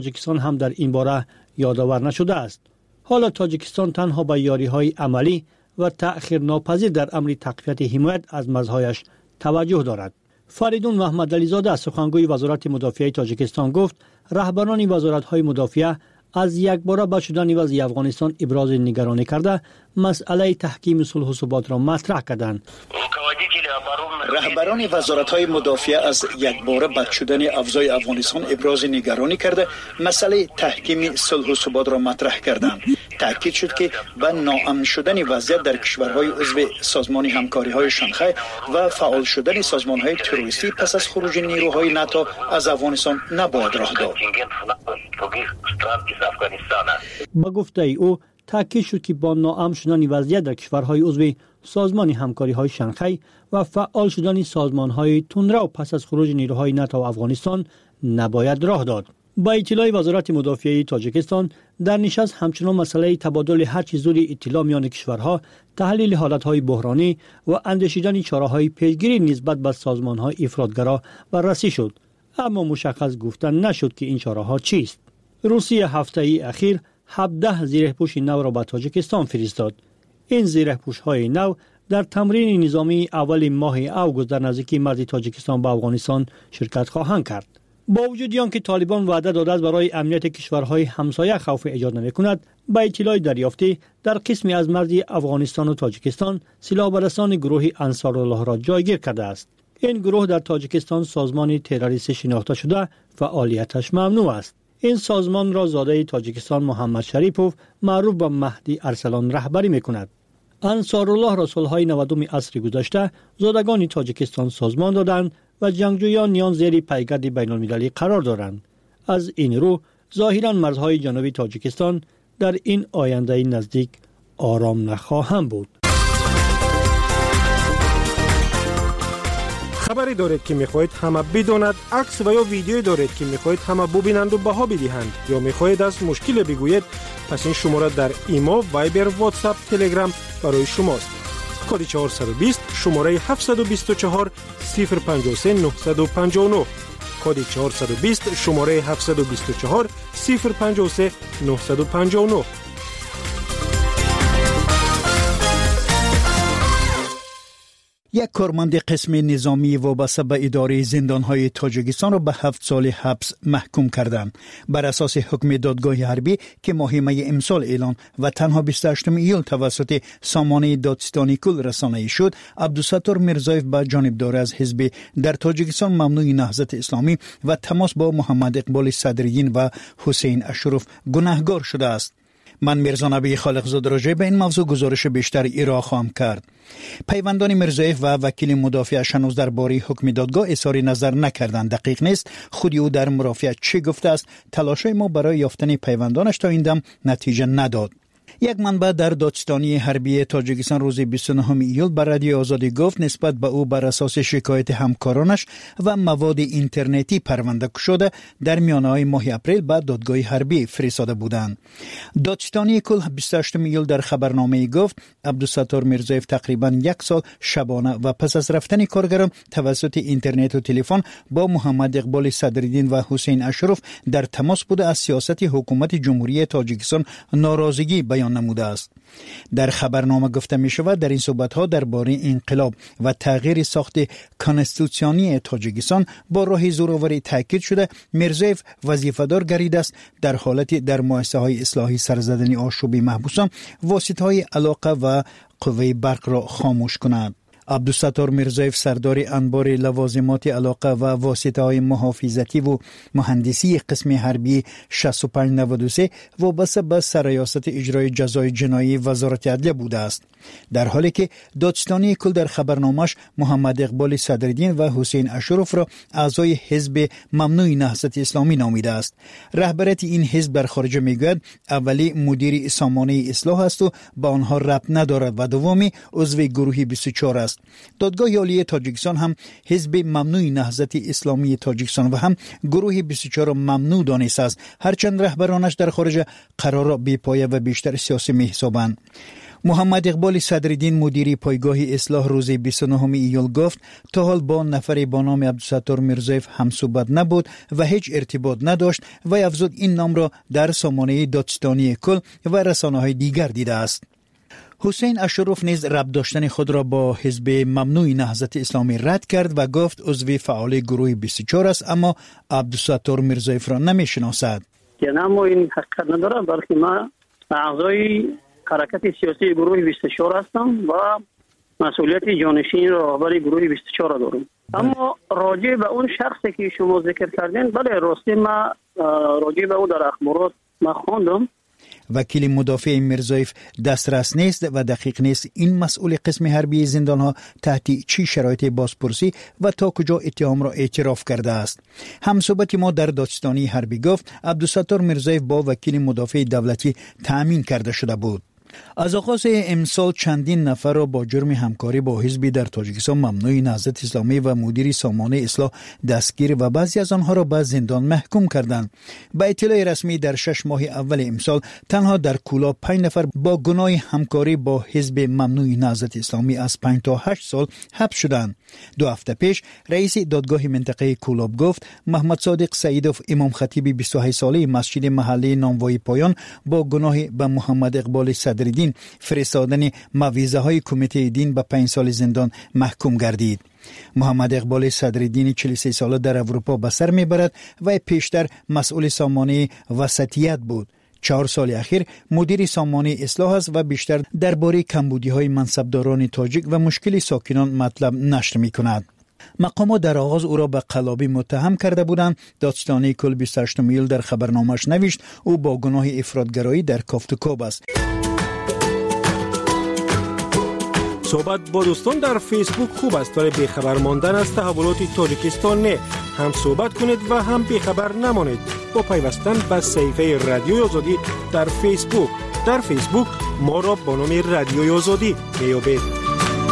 تاجیکستان هم در این باره یادآور نشده است. حالا تاجیکستان تنها به یاری‌های عملی و تأخیر ناپذیر در امر تقویت حمایت از مرزهایش توجه دارد. فریدون محمدعلی زاده سخنگوی وزارت مدافعه تاجیکستان گفت رهبران وزارت‌های مدافعه از یکباره به شدن وضع افغانستان ابراز نگرانی کرده مسئله تحکیم صلح و ثبات را مطرح کردند. رهبران وزارت‌های مدافعه از یکباره بد شدن اوضاع افغانستان ابراز نگرانی کرده مسئله تحکیم صلح و ثبات را مطرح کردند. تاکید شد که به ناامن شدن وضعیت در کشورهای عضو سازمان همکاری‌های شانگهای و فعال شدن سازمان‌های تروریستی پس از خروج نیروهای ناتو از افغانستان نباید راه داد. با گفته او تاکید شد که با ناامن شدن وضعیت در کشورهای عضو سازمان همکاری‌های شانگهای و فعال شدن سازمان‌های تندرو پس از خروج نیروهای ناتو افغانستان نباید راه داد. با اطلاع وزارت مدافعه تاجیکستان در نشست همچنان مسئله تبادل هرچه زود اطلاع میان کشورها، تحلیل حالت‌های بحرانی و اندیشیدن چاره‌های پیشگیری نسبت به سازمان‌های افراطگرا بررسی شد، اما مشخص گفتن نشد که این چاره‌ها چیست. روسیه هفته اخیر 17 زیره‌پوش نو را به تاجیکستان فرستاد. این زیره‌پوش‌های نو در تمرین نظامی اول ماه اوگوست در نزدیکی مرز تاجیکستان با افغانستان شرکت خواهند کرد. با وجود آنکه طالبان وعده داده است برای امنیت کشورهای همسایه خوف ایجاد نمی‌کند، با اطلاع دریافتی در قسمی از مرز افغانستان و تاجیکستان سلاح‌برسان گروه انصارالله را جایگیر کرده است. این گروه در تاجیکستان سازمان تروریستی شناخته شده، فعالیتش ممنوع است. این سازمان را زاده تاجیکستان محمد شریپوف معروف به مهدی ارسلان رهبری می‌کند. انصارالله را سال‌های 90 عصر گذشته زادگان تاجیکستان سازمان دادند و جنگجویان نیان زیر پیگرد بین‌المللی قرار دارند. از این رو ظاهراً مرزهای جنوبی تاجیکستان در این آینده نزدیک آرام نخواهند بود. خبری دارید که میخواهید همه بداند، عکس و یا ویدیویی دارید که میخواهید همه ببینند و بها بدهند، یا میخواهید از مشکل بگویید، پس این شماره در ایمو، وایبر، واتساپ، تلگرام برای شماست. کد 420 شماره 724 053 959. کد 420 شماره 724 053 959. یک کارمند قسم نظامی وابسته به اداره زندانهای تاجیکستان را به 7 سال حبس محکوم کردند. بر اساس حکم دادگاه حربی که ماه می امسال اعلان و تنها 28 ایول توسط سامانه دادستانی کل رسانه‌ای شد، عبدالستار میرزایف به جانبدار از حزب در تاجیکستان ممنوع نهضت اسلامی و تماس با محمد اقبال صدرالدین و حسین اشرف گناهکار شده است. من میرزا نبی خالقزاده راجع به این موضوع گزارش بیشتر ارائه خواهم کرد. پیوندان میرزایف و وکیل مدافعش هنوز درباره حکم دادگاه اظهار نظر نکردند. دقیق نیست خودی او در مرافعه چه گفته است. تلاش‌های ما برای یافتن پیوندانش تا این دم نتیجه نداد. یک منبع در دادستانی حربی تاجیکستان روز 29 ایول بر رادیو آزادی گفت نسبت به او بر اساس شکایت همکارانش و مواد اینترنتی پرونده شده در میانه‌های ماه اپریل به دادگاه حربی فرستاده بودند. دادستانی کل 28 ایول در خبرنامه‌ای گفت عبدالستار میرزایف تقریباً یک سال شبانه و پس از رفتن کارگران توسط اینترنت و تلفن با محمد اقبال صدرالدین و حسین اشرف در تماس بوده از سیاست حکومت جمهوری تاجیکستان ناراضگی بیان نموده است. در خبرنامه گفته می شود در این صحبت‌ها درباره انقلاب و تغییر ساخت کانستیتوسیونی تاجیکستان با راه زورآوری تاکید شده میرزایف وظیفه‌دار گردیده است در حالتی در مؤسسه‌های اصلاحی سرزدن آشوبی محبوسان واسطه‌های علاقه و قوه برق را خاموش کند. عبدالستار میرزایف سردار انبار لوازمات علاقه و واسطه‌های محافظتی و مهندسی قسم حربی 6593 وابسته به سرریاست اجرای جزای جنایی وزارت عدلیه بوده است. در حالی که دادستانی کل در خبرنامش محمد اقبال صدرالدین و حسین اشرف را اعضای حزب ممنوع نهضت اسلامی نامیده است. رهبریت این حزب در خارج میگوید اولی مدیر سامانه اصلاح است و با آنها ربط ندارد و دومی عضو گروه 24 است. دادگاه عالی تاجیکستان هم حزب ممنوع نهضت اسلامی تاجیکستان و هم گروه 24 ممنوع دانسته است، هرچند رهبرانش در خارج قرار بی‌پایه و بیشتر سیاسی می‌حسابند. محمد اقبال صدرالدین مدیر پایگاه اصلاح روز 29 ایول گفت تا حال با نفری با نام عبدالستار میرزایف هم صحبت نبود و هیچ ارتباط نداشت و افزود این نام را در سامانه دادستانی کل و رسانه‌های دیگر دیده است. حسین اشرف نیز ربط داشتن خود را با حزب ممنوع نهضت اسلامی رد کرد و گفت عضو فعال گروه 24 است، اما عبدالستار میرزایف را نمی‌شناسد. یعنی ما این حقیقت نداره، بلکه ما اعضای حرکت سیاسی گروه 24 هستم و مسئولیت جانشین راهبر گروه 24 را دارم. اما راجع به اون شخصی که شما ذکر کردین، بله راستی ما راجع به او در اخبارات ما خواندم. وکیل مدافع میرزایف دسترس نیست و دقیق نیست این مسئول قسم حربی زندانها تحت چی شرایط بازپرسی و تا کجا اتهام را اعتراف کرده است. همصحبت ما در دادستانی حربی گفت عبدالستار میرزایف با وکیل مدافع دولتی تأمین کرده شده بود. از آغاز امسال چندین نفر را با جرم همکاری با حزبی در تاجیکستان ممنوع نهضت اسلامی و مدیر سامانه اصلاح دستگیر و بعضی از آنها را به زندان محکوم کردند. با اطلاع رسمی در 6 ماه اول امسال تنها در کولا 5 نفر با گناه همکاری با حزب ممنوع نهضت اسلامی از 5 تا 8 سال حبس شدند. 2 هفته پیش رئیس دادگاه منطقه کولاب گفت محمد صادق سعیدوف امام خطیب 28 ساله مسجد محله نانوایی پایان با گناه به محمد اقبال صدرالدین فرستادن موعظه های کمیته دین به 5 سال زندان محکوم گردید. محمد اقبال صدرالدین 43 ساله در اروپا به سر میبرد و پیشتر مسئول سامانه وسطیت بود. 4 سال اخیر مدیر سامانه اصلاح است و بیشتر درباره کمبودی‌های منصبداران تاجیک و مشکل ساکنان مطلب نشر می‌کند. مقامات در آغاز او را به قلابی متهم کرده بودند. دادستانی کل 28 ایول در خبرنامه‌اش نوشت او با گناه افراطگرایی در کافتوکاب است. صحبت با دوستان در فیسبوک خوب است، ولی بیخبر ماندن از تحولات تاجیکستان نه. هم صحبت کنید و هم بیخبر نمانید با پیوستن به صفحه رادیوی آزادی در فیسبوک. در فیسبوک ما را با نام رادیوی آزادی میابید.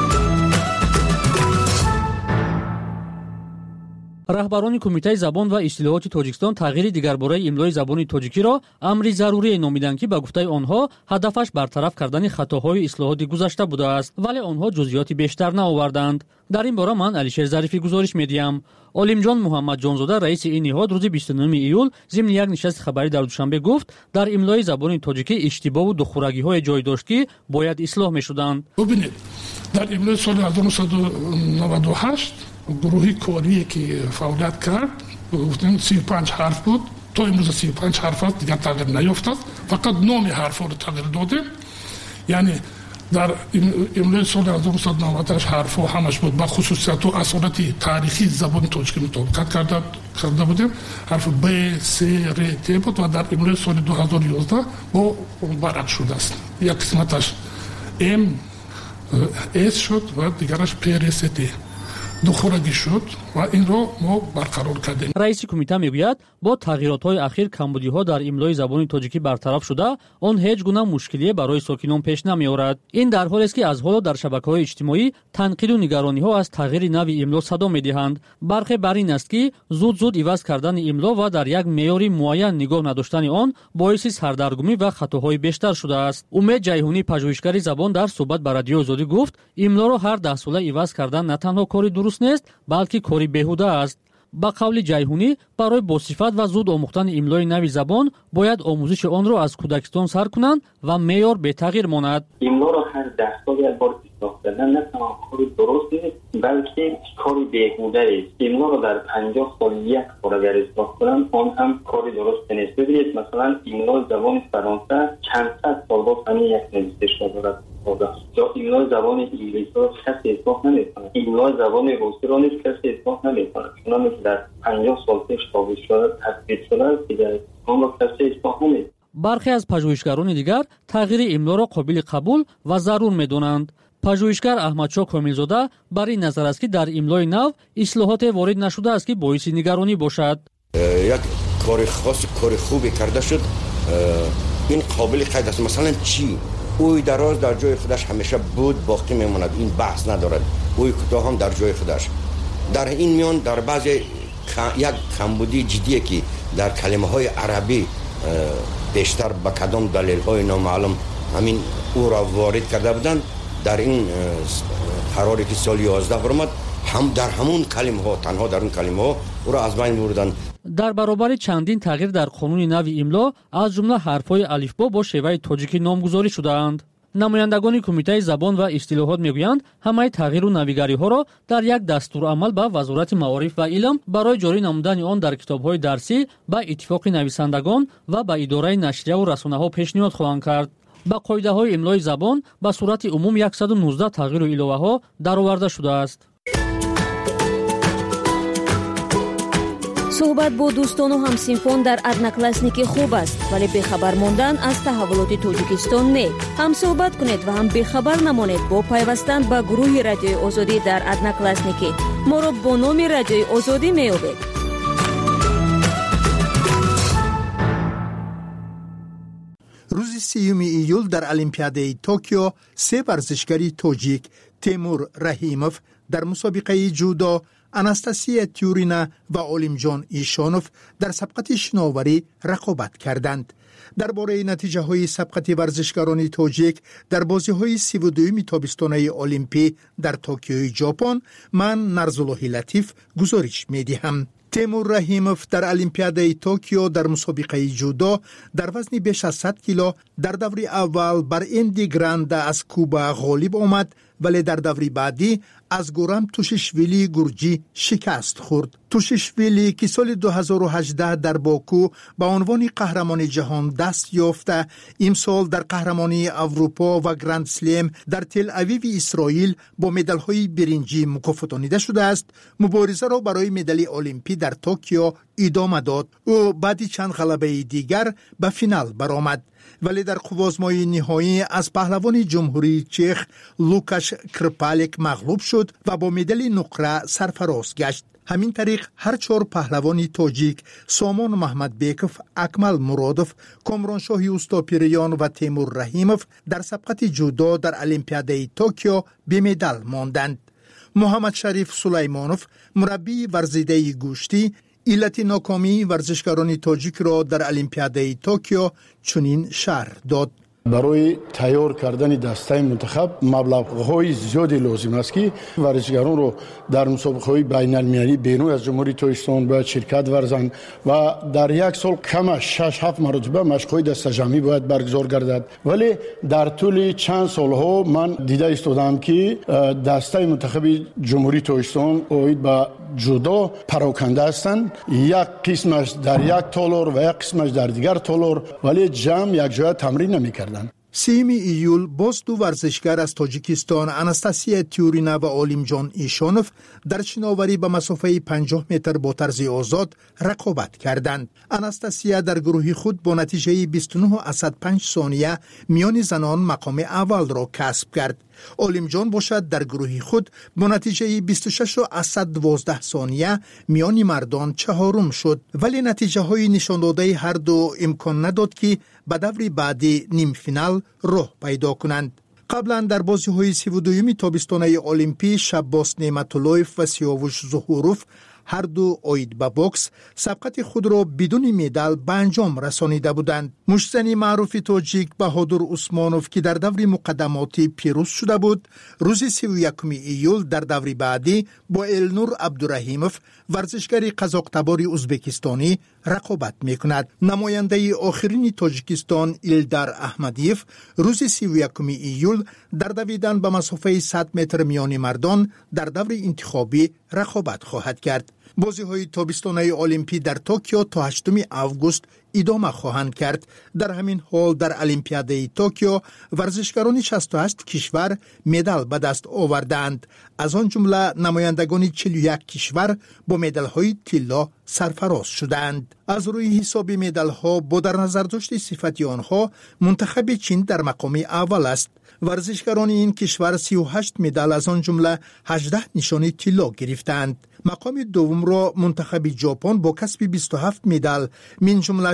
راهبران کمیته زبان و اصطلاحات تاجیکستان تغییر دیگرباره املای زبان تاجیکی را امری ضروری نامیدند که به گفته آنها هدفش برطرف کردن خطاهای اصلاحات گذشته بوده است، ولی آنها جزئیات بیشتر نآوردند. در این باره من علیشیر ظریفی گزارش میدیم. عالمجان محمد جانزاده رئیس این نهاد روز 29 ایول ضمن یک نشست خبری در دوشنبه گفت در املای زبان تاجیکی اشتباه و دخورگی‌های جای داشت که باید اصلاح می‌شدند. ببینید در املای سال 1998 گروهی کاری که فعالیت کرد گفتیم 35 حرف بود، تا امروز 35 حرف است، دیگر تغییر نیافتاد، فقط نام حرف رو تغییر دادیم. یعنی در املای سال 1998 حرف ها همش بود با خصوصیت و اصالت تاریخی زبان تاجیکی مطابقت کرده بودیم. حرف ب، س، ر، ت بود و در املای سال 2011 با برعکس شده است. یک قسمتش ام اس شد و دیگرش پ، ر، س، ت دخورگی شد و این رو ما برقرار کردیم. رئیس کمیته میگوید با تغییرات‌های اخیر کمبودی‌ها در املای زبان تاجیکی برطرف شده، آن هیچ گونه مشکلی برای ساکنان پیش نمی‌آورد. این در حالی است که از حالا در شبکه‌های اجتماعی تنقید و نگرانی‌ها از تغییر نوع املا صدا می‌دهند. برخی بر این است که زود عوض کردن املا و در یک معیار معین نگاه نداشتن آن باعث سردرگمی و خطاهای بیشتر شده است. امید جیهونی پژوهشگر زبان در صحبت با رادیو آزادی گفت املا را هر 10 ساله عوض کردن نه تنها کاری درست نیست، بلکه کاری بیهوده است. با قول جیهونی برای باصفت و زود آموختن املای نوی زبان باید آموزش آن را از کودکستان سر کنند و معیار به تغییر ماند. املا را هر 10 سال یک بار اصلاح کردن نه تنها کاری درست نیست، بلکه کاری بیهوده است. املا را در 50 سال یک بار اگر اصلاح کنند آن هم کاری درست نیست. ببینید مثلا املا زبان فرانسه چند صد سال بعد همین یک نویسش را دارد. یا املا زبان انگلیسی را کسی اصلاح نمی‌کند. املا زبان روسی را نیز کسی اصلاح نمی‌کند. چون که در 50 سال پیش تابع شده تثبیت شده است که آن را کسی اصلاح نمی‌کند. برخی از پژوهشگران دیگر تغییر املا را قابل قبول و ضرور می‌دانند. پژوهشگر احمدشاه کاملزاده بر این نظر است که در املای نو اصلاحات وارد نشده است که باعث نگرانی باشد. یک کار خاص کار خوبی کرده شد، این قابل قید است. مثلا چی؟ اوی دراز در جای خودش همیشه بود باقی میماند، این بحث ندارد. اوی کوتاه هم در جای خودش. در این میان در بعضی یک کمبودی جدیه که در کلمه های عربی بیشتر به کدام دلیل های نامعلوم همین او را وارد کرده بودند. در این قراری که سال 11 برآمد هم در همون کلمه ها، تنها در اون کلمه ها او را از بین بردند. در برابر چندین تغییر در قانون نو املا از جمله حرف‌های الفبا با شیوه تاجیکی نامگذاری شده‌اند. نمایندگان کمیته زبان و اصطلاحات میگویند همه تغییر و نویگری‌ها را در یک دستورالعمل به وزارت معارف و علم برای جاری نمودن آن در کتاب‌های درسی به اتفاق نویسندگان و به اداره نشریه و رسانه‌ها پیشنهاد خواهند کرد. با قاعده‌های املای زبان به صورت عموم 119 تغییر و الوه‌ها درآورده شده است. صحبت با دوستان و همسینفان در одноклассники خوب است، ولی بخبر ماندن از تحولات تاجیکستان نه. هم صحبت کنید و هم بخبر نمانید با پیوستن به گروه رادیوی آزادی در одноклассники. ما را با نام رادیوی آزادی می‌یابید. روز 30 ایول در المپیاده توکیو 3 ورزشکاری تاجیک تیمور رحیموف در مسابقه جودو، آناستاسیا تیورینا و اولیمجان ایشانوف در سبقت شناوری رقابت کردند. درباره نتیجه های سبقت ورزشکاران تاجیک در بازی های 32 تابستانه المپی در توکیو ژاپن من نرزالله لطیف گزارش می دهم. تیمور رحیموف در المپیاده توکیو در مسابقه جودو در وزن بیش از 100 کیلو در دور اول بر اندی گراند از کوبا غالب آمد، ولی در دور بعدی از گورم توشیشویلی گورجی شکست خورد. توشیشویلی که سال 2018 در باکو به عنوان قهرمان جهان دست یافته، امسال در قهرمانی اروپا و گراند سلم در تل اویو اسرائیل با مدال‌های برنجی مکافاتانیده شده است. مبارزه را برای مدال المپی در توکیو ادامه داد. او بعد چند غلبه دیگر به فینال برآمد، ولی در قوازمای نهایی از پهلوان جمهوری چخ لوکاش کرپالیک مغلوب شد و با مدال نقره سرفراز گشت. همین طریق هر 4 پهلوان تاجیک سامان محمد بیکوف، اکمل مرادوف، کامران شاهی اوستاپیریان و تیمور رحیموف در سبقت جودو در المپیاده توکیو به مدال ماندند. محمد شریف سلیمانوف، مربی ورزیده گوشتی، علت ناکامی ورزشکاران تاجیک را در المپیاده توکیو چنین شرح داد. برای تیار کردن دسته منتخب مبلغ‌های زیادی لازم است که ورزشکاران رو در مسابقه‌های بین‌المللی بین‌المللی از جمهوری تاجیکستان باید شرکت ورزند و در یک سال کم 6-7 مرتبه مشق‌های دسته جمعی باید برگزار گردد. ولی در طول چند سال‌ها من دیده استادم که دسته منتخب جمهوری تاجیکستان اوید به جودو پراکنده هستند، یک قسمش در یک تالار و یک قسمش در دیگر تالار، ولی جمع یک جای تمرین نمی‌کردند. 3 ایول باز 2 ورزشکار از تاجیکستان، آناستاسیا تیورینا و اولیمجان ایشانوف در شناوری به مسافه 50 متر با طرز آزاد رقابت کردند. آناستاسیا در گروه خود با نتیجه 29.5 ثانیه میان زنان مقام اول را کسب کرد. اولیمجان باشد در گروه خود با نتیجه 26.12 ثانیه میان مردان چهارم شد، ولی نتیجه های نشان داده هر دو امکان نداد که به دور بعدی نیم فینال راه پیدا کنند. قبلا در بازی های 32 تابستانه المپی شباس نعمت‌اللهیف و سیاوش ظهوروف هر دو اوید به بوکس سبقت خود را بدون مدال به انجام رسانیده بودند. مشتزن معروف تاجیک بهادر عثمانوف که در دور مقدماتی پیروز شده بود، روز 31 ایول در دور بعدی با النور عبدالرحیموف ورزشکار قزاق‌تبار ازبکستانی رقابت میکند. نماینده آخرین تاجیکستان ایلدار احمدیف روز 31 ایول در دویدن به مسافه 100 متر میان مردان در دور انتخابی رقابت خواهد کرد. بازی‌های تابستانه المپی در توکیو تا 8 آگوست ادامه خواهند کرد. در همین حال در المپیاده توکیو ورزشکاران 68 کشور مدال به دست آوردند. از آن جمله نمایندگان 41 کشور با مدال‌های طلا سرفراز شدند. از روی حساب مدال‌ها با در نظر داشت صفت آنها منتخب چین در مقام اول است. ورزشکاران این کشور 38 مدال از آن جمله 18 نشانی طلا گرفتند. مقام دوم را منتخب ژاپن با کسب 27 مدال من جمله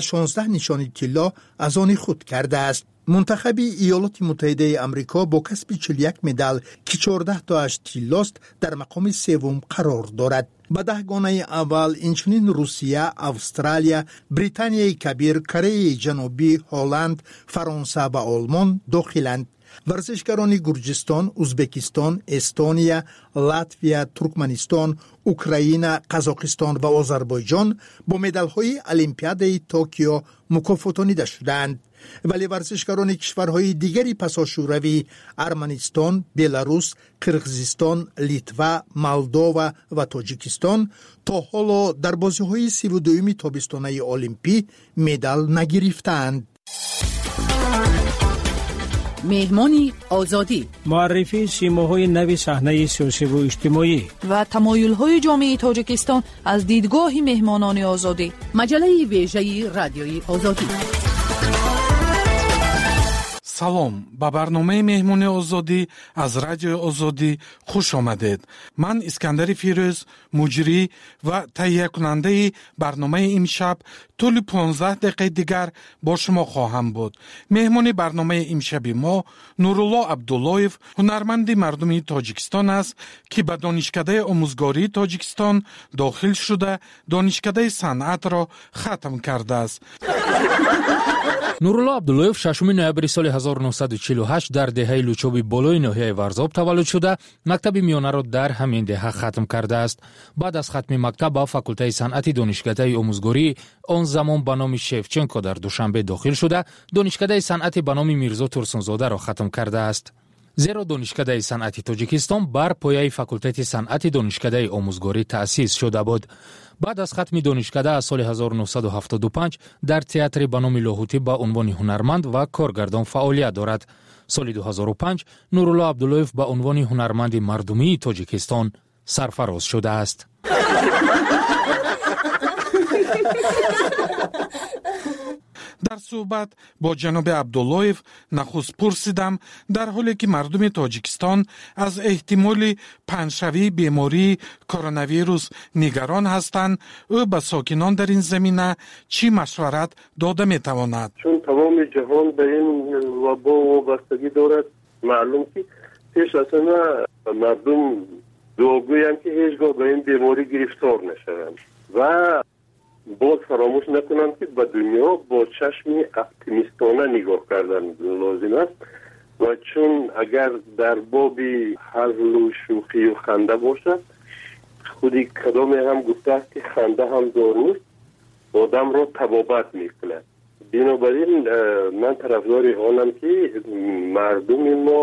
16 نشانی طلا از آن خود کرده است. منتخب ایالات متحده آمریکا با کسب 41 مدال که 14 تاش طلاست در مقام سوم قرار دارد. به 10 گانه اول اینچنین روسیه، استرالیا، بریتانیای کبیر، کره جنوبی، هلند، فرانسه و آلمان داخلند. ورزشکاران گرجستان، ازبکستان، استونیا، لاتویا، ترکمنستان، اوکراین، قزاقستان و آذربایجان با مدال‌های المپیاد توکیو مکافاتانیده شدند. ولی ورزشکاران کشورهای دیگری پساشوروی، ارمنستان، بلاروس، قرقیزستان، لیتوا، مولداوا و تاجیکستان تا حالا در بازی‌های 32 تابستانه المپی مدال نگرفتند. مهمانی آزادی، معرفی سیماهای نوی صحنه سیاسی و اجتماعی و تمایل‌های جامعه تاجیکستان از دیدگاه مهمانان آزادی. مجله ویژه رادیوی آزادی. салом ба барномаи меҳмони озодӣ аз радиои озодӣ хуш омадед. ман искандари фирӯз, муҷрӣ ва таҳиякунандаи барномаи имшаб тӯли 15 дақиқаи дигар бо шумо хоҳам буд. меҳмони барномаи имшаби мо Нурулло Абдуллоев, ҳунарманди мардуми Тоҷикистон аст, ки ба донишкадаи омӯзгории Тоҷикистон дохил шуда, донишкадаи санъатро хатм кардааст. нурулло абдуллоев 6 ноябри соли 1948 дар деҳаи лучоби болои ноҳияи варзоб таваллуд шуда, мактаби миёнаро дар ҳамин деҳа хатм кардааст. баъд аз хатми мактаб ба факултаи санъати донишкадаи омӯзгории он замон ба номи Шевченко дар Душанбе дохил шуда, донишкадаи санъати ба номи Мирзо Турсунзодаро хатм кардааст. зеро донишкадаи санъати Тоҷикистон бар пояи факултати санъати донишкадаи омӯзгорӣ таъсис шуда буд. баъд аз хатми донишкада аз соли 1975 дар театри ба номи Лоҳутӣ ба унвони ҳунарманд ва коргардон фаъолият дорад. соли 2005 Нурулло Абдуллоев ба унвони ҳунарманди мардумии Тоҷикистон сарфароз шудааст. дар суҳбат бо ҷаноби Абдуллоев нахуст пурсидам, дар ҳоле ки мардуми Тоҷикистон аз эҳтимоли паншавии бемории коронавирус нигарон ҳастанд, ӯ ба сокинон дар ин замина чӣ машварат дода метавонад? чун тамоми ҷаҳон ба ин вабо вобастагӣ дорад, маълум ки пеш аз ҳама мардум дуогӯянд ки ҳеҷ гоҳ ба ин беморӣ гирифтор нашаванд ва باز فراموش نکنم که به دنیا با چشم اپتیمیستانه نگاه کردن لازم است و چون اگر در باب هزل و شوخی و خنده باشد، خودی کدام هم گفته است که خنده هم داروست، آدم را تبابت میکند. بنابراین من طرفدار آنم که مردم ما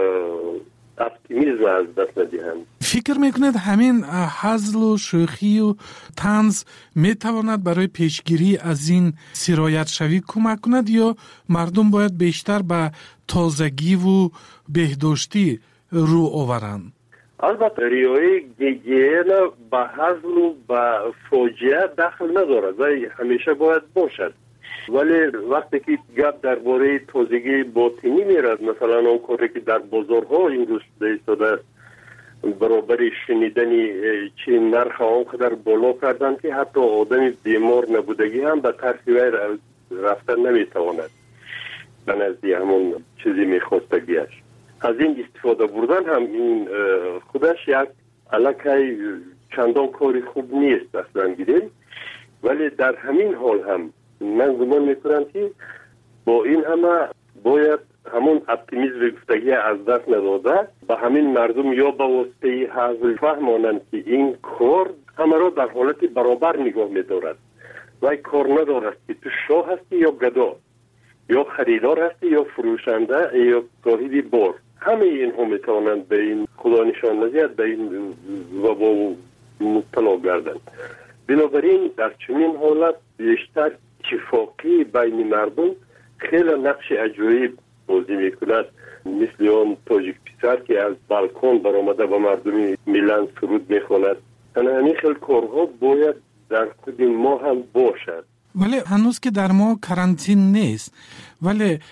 اپتیمیزم از دست ندهند. فکر میکنید همین هزل و شوخی و طنز میتواند برای پیشگیری از این سرایت شوی کمک کند یا مردم باید بیشتر به تازگی و بهداشتی رو آورند؟ البته ریایی گیگین به هزل و به فاجعه دخل ندارد و همیشه باید باشد. ولی وقتی که گپ درباره تازگی باطنی میرد، مثلا اون کاری که در بازارها این روز ایستاده است، برابر شنیدنی چه نرخ آنقدر بالا کردن که حتی آدم بیمار نبودگی هم به طرف وی رفتن نمیتواند به نزدی همون چیزی میخواستگیش. از این استفاده بردن هم این خودش یک علاقه چندان کاری خوب نیست اصلا گیریم، ولی در همین حال هم من گمان میکنم که با این همه باید همون اپتیمیزم گفتگی از دست نداده به همین مردم یا به واسطه حاضر فهمانند که این کار همه را در حالت برابر نگاه میدارد و کار ندارد که تو شاه هستی یا گدا، یا خریدار هستی یا فروشنده یا صاحب بار. همه اینها میتوانند به این خدا نشان ندهد، به این وبا مبتلا گردند. بنابراین در چنین حالت بیشتر اتفاقی بین مردم خیلی نقش عجیب بازی میکند، مثل آن تاجیک پسر که از بالکن برآمده و مردمی میلان سرود میخواند. همین خیلی کارها باید در خود ما هم باشد. ولی هنوز که در ما کرانتین نیست، ولی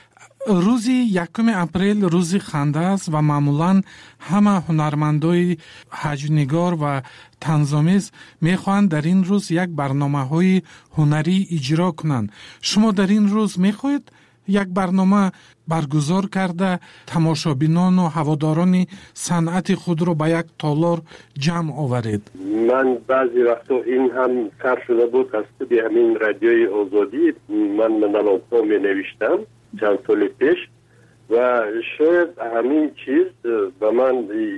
روزی 1 اپریل روزی خنده است و معمولاً همه هنرمندای حجم‌نگار و طنزآمیز میخواهند در این روز یک برنامه‌های هنری اجرا کنند. شما در این روز میخواهید یک برنامه برگزار کرده تماشابینان و هواداران صنعت خود رو به یک تالار جمع آورید؟ من بعضی وقتا این هم سر شده بود از توی همین رادیوی آزادی. من منالات‌ها می نوشتم چند سال پیش و شاید همین چیز به من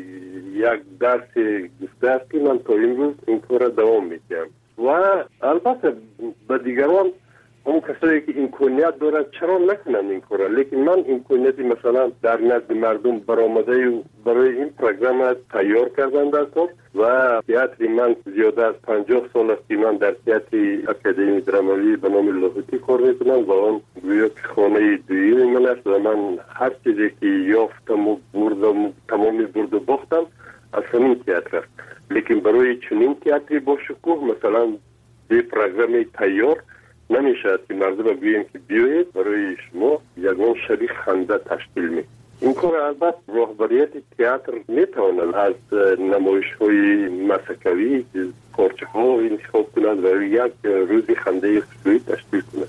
یک درس گفته است که من تا این روز این کار را دوام میکنم و البته به دیگران اون کسایی که امکانیت دارد چرا نکنن این کار، لیکن من امکانیتی مثلا در نزد مردم برآمده برای این پروگرام تیار کردن دستم و تئاتر من زیاده از 50 سال است که من در تئاتر اکادمی درامایی به نام لاهوتی کار میکنم و آن گویا خانه دویی من است و من هر چیزی که یافتم و بردم تمامی برد و باختم از همین تئاتر است. لیکن برای چنین تئاتری با شکوه مثلا به پروگرام تیار نمیشه که مردم بگوییم که بیایید برای شما یگان شریک خنده تشکیل می. این کار البته رهبریت تئاتر میتواند از نمایش های مسکوی پارچه ها انتخاب کند و یک روزی خنده خصوصی تشکیل کند.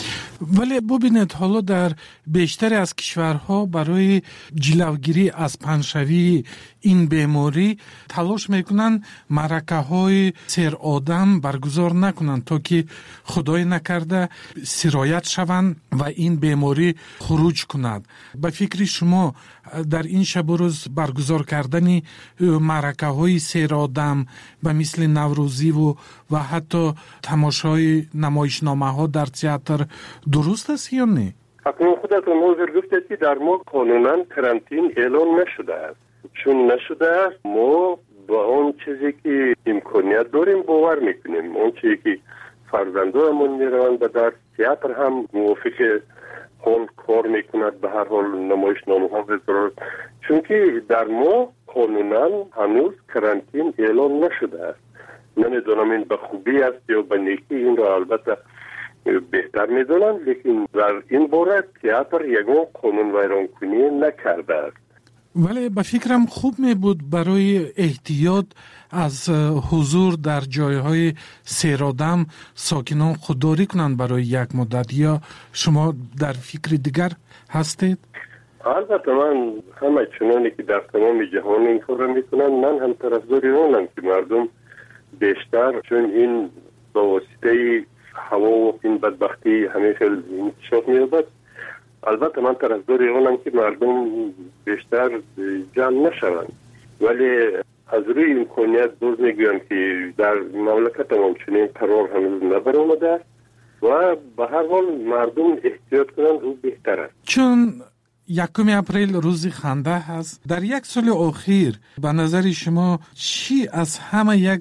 ولی ببینید حالا در بیشتر از کشورها برای جلوگیری از پنشوی این بیماری تلاش میکنن معرکه های سر آدم برگزار نکنن تا که خدای نکرده سرایت شوند و این بیماری خروج کند. به فکر شما در این شب و روز برگزار کردن معرکه های سر آدم به مثل نوروزی و حتی تماشای نمایشنامه ها در تئاتر درست است یا نه؟ اکنون خودتون حاضر گفتید که در ما قانونا کرانتین اعلان نشده است. چون نشده است ما با اون چیزی که امکانیت داریم باور میکنیم. اون چیزی که فرزندانمون میروند به در تئاتر هم موافق حال کار میکند به هر حال نمایشنامه ها بذارد. چون که در ما قانونا هنوز کرانتین اعلان نشده است. نمیدونم این به خوبی است یا به نیکی، این را البته بهتر میدونم، لیکن در این باره تئاتر یگان قانون ویران کنی نکرده است. ولی به فکرم خوب می بود برای احتیاط از حضور در جایهای سیرآدم ساکنان خودداری کنند برای یک مدت، یا شما در فکر دیگر هستید؟ البته من همه چنانی که در تمام جهان این کار را میکنن، من هم طرفدار آنم که مردم بیشتر، چون این با واسطه هوا و این بدبختی همه خیلی انتشار می‌یابد، البته من طرفدار آنم که مردم بیشتر جمع نشوند، ولی از روی امکانیت دوز میگویم که در مملکت هم چنین قرار هنوز نبرآمده است و به هر حال مردم احتیاط کنند او بهتر است. چون 1 اپریل روز خنده هست، در یک سال اخیر به نظر شما چی از همه یک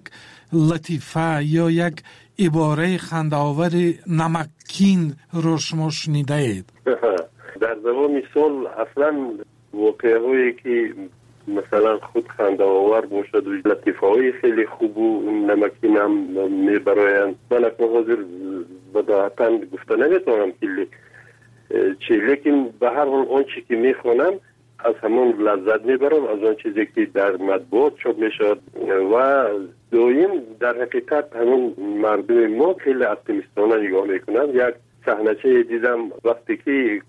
لطیفه یا یک عباره خنده‌آور نمکین رو شما شنیده اید؟ در زمان سال اصلا واقعه هایی که مثلا خود خنده‌آور باشد و لطیفه های خیلی خوب و نمکین هم میبرایند. من اکنون حاضر بداهتاً گفته نمیتونم چی، لیکن به هر حال اون چی که میخوانم از همون لذت میبرم، از اون چیزی که در مطبوعات چاپ میشد و دویم در حقیقت همون مردم ما خیلی اپتیمیستانه نگاه میکنن. یک صحنه دیدم وقتی که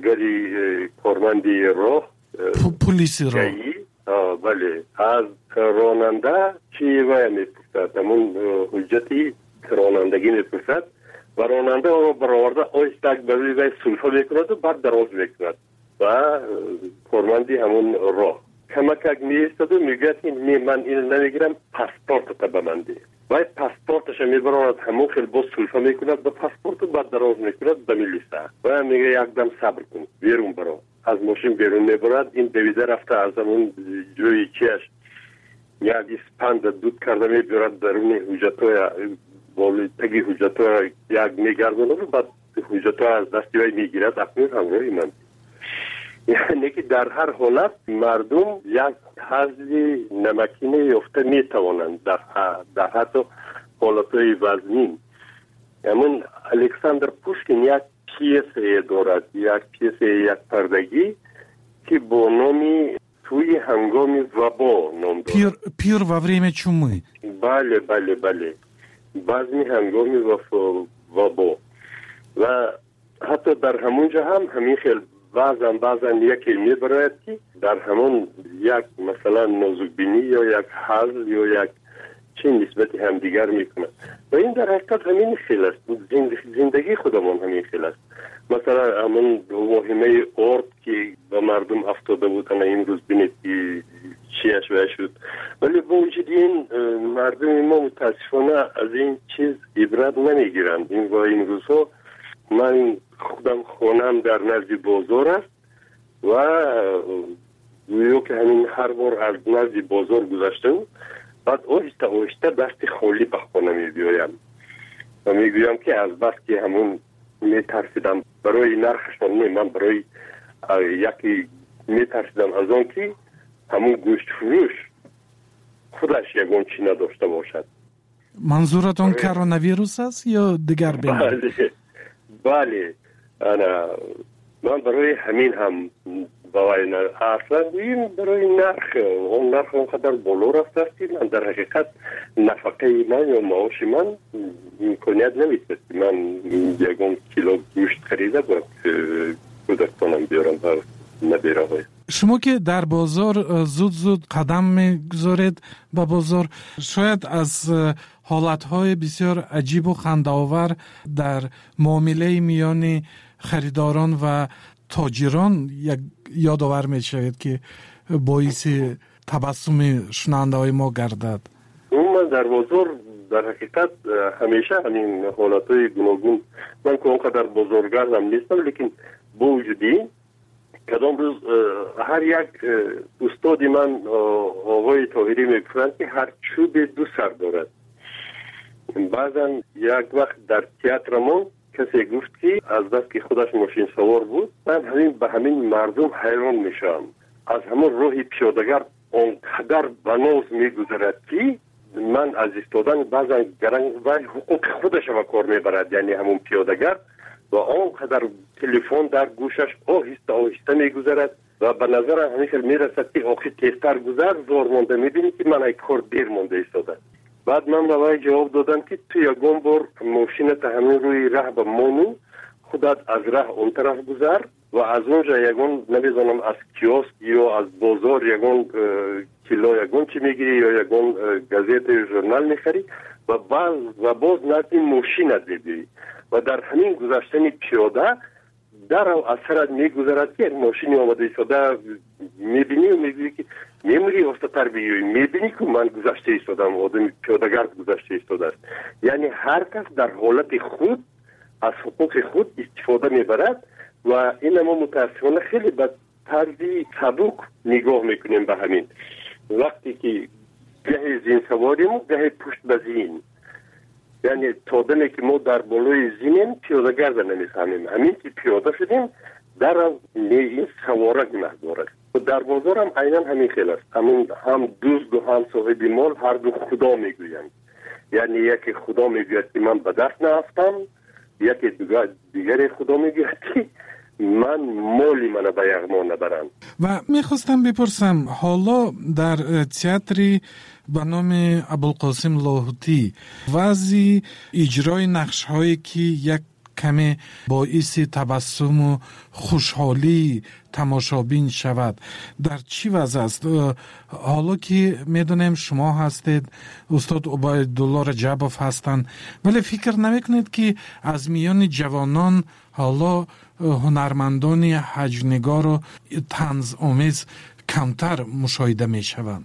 کارمندی راه پلیس راه بله از راننده چی وای میپرسد، همون حجتی رانندگی میپرسد و راننده رو برآورده آیستک بروی وی سلفه میکند و بعد دراز میکند و کارمندی همون راه کمک میایستد و میگه که من اینو نمیگیرم، پاسپورت تا به من ده و پاسپورتش میبراند همون خیلی باز سلفه میکند به پاسپورت و بعد دراز میکند به میلیسه و میگه یکدم صبر کن بیرون برو. از ماشین بیرون میبرد، این دویده رفته از همون جوی چیش یک اسپند دود کرده میبرد درون حجتای بالی تگی حجتای یک میگردونه و بعد حجتای از دستی وی میگیرد. اکنون همراهی من یعنی که در هر حالت مردم یک حضی نمکینه یافته میتوانند در حتی حالتهای وزنین. همون الکساندر پوشکین یک پیسه دارد، یک پیسه یک پردگی که با نامی توی هنگام وبا نام دارد. پیر و وریم چومی. بله بله بله، بعضی هنگام وبا و حتی در همونجا هم همین خیلی بعضا یکی میبراید که در همون یک مثلا نازکبینی یا یک حل یا یک چه نسبت همدیگر میکنه و این در حقیقت همین خیلی است. زندگی خودمون همین خیلی است. مثلا همون واهمه ارد که به مردم افتاده بودن امروز بینید که چیش شد، ولی با وجود این مردم ما متاسفانه از این چیز عبرت نمیگیرند. این و این روزها من خودم خونم در نزد بازار است و گویا که همین هر بار از نزد بازار گذاشتم بعد آهسته دست خالی به خانه میبیایم و میگویم که از بس که همون میترسیدم برای نرخشان من برای یکی میترسیدم از آن که همون گوشت فروش خودش یکون چی نداشته باشد. منظورتون کرونا است یا دیگر بیماری؟ بله من برای همین هم باید اصلا این برای نرخ اون نرخ اونقدر بالا رفته است که من در حقیقت نفقه من یا معاش من امکانیت نمیده من یکون کیلو گوشت خریده باید کودکانم بیارم و نبیره باید. شما که در بازار زود قدم میگذارید به بازار، شاید از حالتهای بسیار عجیب و خنده‌آور در معامله میان خریداران و تاجران یادآور میشود که باعث تبسم شنونده های ما گردد. من در بازار در حقیقت همیشه همین حالتهای گوناگون، من که اونقدر بزرگردم نیستم، لیکن با وجودی کدام روز هر یک استادی من آقای طاهری میگفتند که هر چوب دو سر دارد. بعضا یک وقت در تئاترمون کسی گفت که از بس که خودش ماشین سوار بود، من همین به همین مردم حیران میشم. از همون راه پیاده‌گر اونقدر بناز میگذرد که من از ایستادن بعضا گرنگ و حقوق خودش و کار میبرد، یعنی همون پیاده‌گر و آنقدر تلفن در گوشش آهسته میگذرد و به نظر همیشه میرسد که آخی تیزتر گذر زور مونده. میبینی که من ای کار دیر مونده ایستاده. بعد من به وای جواب دادم که تو یکم بار ماشینت همین روی راه به مانو خودت از راه اون طرف گذر و از اونجا یکم نمیدونم از کیوسک یا از بازار یکم کیلو یکم چی میگیری یا یکم گازیت یا ژورنال میخری و باز نزد ماشینت ببری و در همین گذشتن پیاده در اثرت میگذرد که ماشینی آمده ایستاده میبینی و میگویی که میموری وسط‌تر بیایی، میبینی که من گذشته ایستادم، آدم پیاده‌گرد گذشته ایستاده است. یعنی هر کس در حالت خود از حقوق خود استفاده میبرد و این ما متاسفانه خیلی به طرزی سبک نگاه میکنیم به همین. وقتی که گهی زین سواریم و گهی پشت به زین، یعنی تا دمی که ما در بالای زینیم پیاده‌گرد نمی‌فهمیم، همین که پیاده شدیم در این سواره گناه دارد. و در بازار هم عیناً همین خیلی است. هم دوست و هم صاحب مال هر دو خدا میگویند. یعنی یکی خدا میگوید که من به دست نرفتم، یکی دیگر خدا میگوید که من مالی من به یغما نبرند. و میخواستم بپرسم حالا در تئاتری به نام ابوالقاسم لاهوتی وضع اجرای نقش هایی که یک کمی باعث تبسم و خوشحالی تماشابین شود در چی وضع است؟ حالا که میدونیم شما هستید، استاد عبیدالله رجبوف هستند، ولی فکر نمیکنید که از میان جوانان حالا هنرمندان حجم‌نگار و طنز آمیز کمتر مشاهده میشوند؟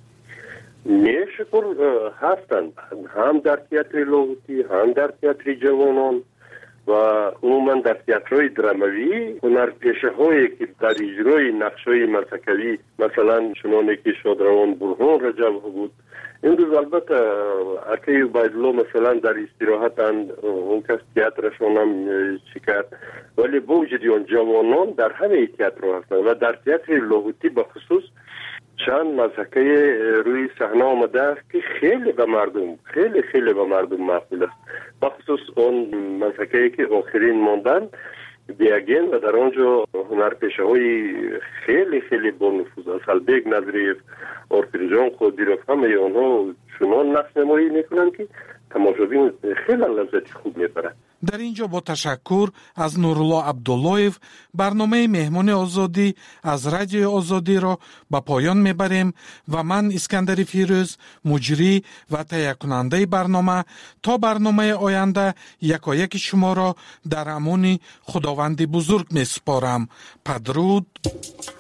شکر هستند، هم در تئاتر لاهوتی هم در تئاتر جوانان و عموما در تئاترهای دراموی هنرپیشه هایی که در اجرای نقش‌های مسکوی مثلا چنانه که شادروان برهان رجب بود. این روز البته اکی عبیدالله مثلا در استراحتند، اون کس تئاترشون هم چیکرد، ولی با وجود اون جوانان در همه تئاتر هستند و در تئاتر لاهوتی به خصوص چند مسئله روی صحنه آمده است که خیلی به مردم مقبول است. بخصوص اون مسئله که آخرین ماندن دیاگین و در آنجا هنرپیشه های خیلی با نفوذ است. البیگ نظریف، ارپیرجان خودیروف، همه آنها چنان نقش نمایی میکنند که تماشابین خیلی لذت خوب میبرند. در اینجا با تشکر از نورالله عبداللهیف برنامه مهمان آزادی از رادیو آزادی را به پایان میبریم و من اسکندر فیروز مجری و تهیه کننده برنامه تا برنامه آینده یکایک شما را در امان خداوند بزرگ میسپارم. پدرود.